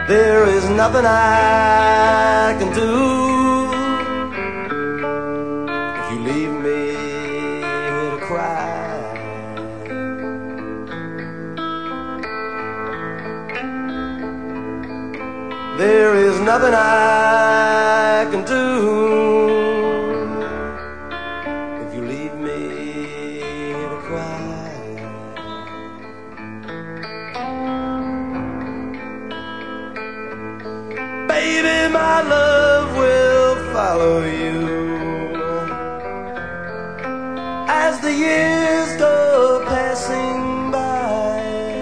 There is nothing I can do if you leave me to cry. There is nothing I can do if you leave me to cry. Baby, my love will follow you as the years go passing by.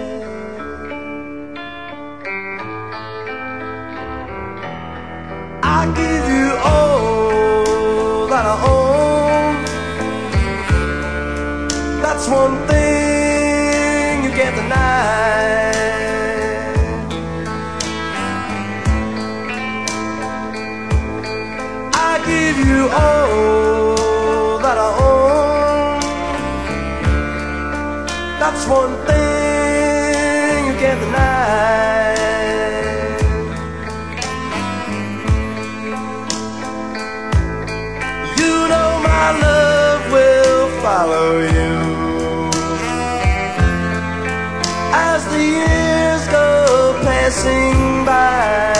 I give you all that I own. That's one thing you can't deny. I give you all that I own. That's one thing you can't deny. You know my love will follow you as the years go passing by.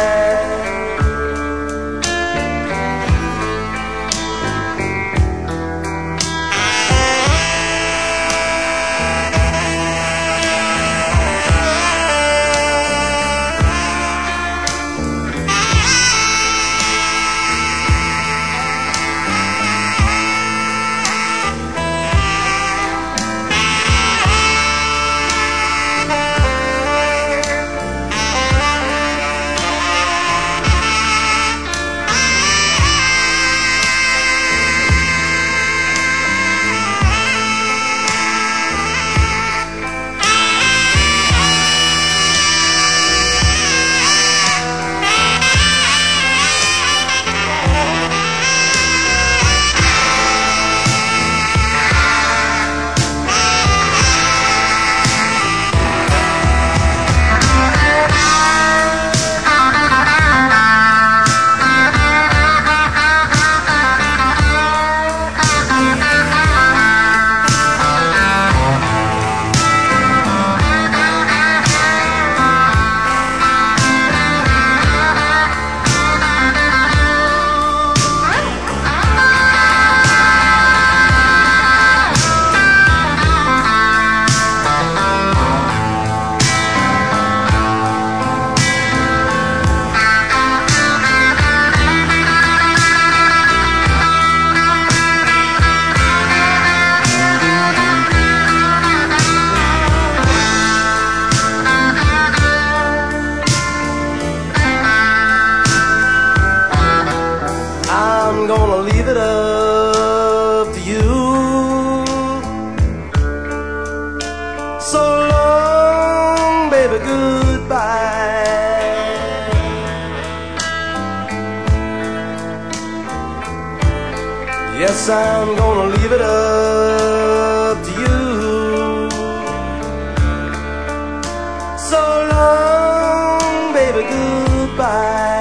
I'm gonna leave it up to you. So long, baby, goodbye. Yes, I'm gonna leave it up to you. So long, baby, goodbye.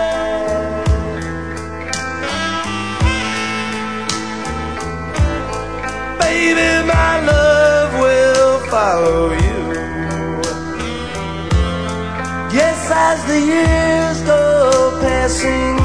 Baby, my love will follow you. Yes, as the years go passing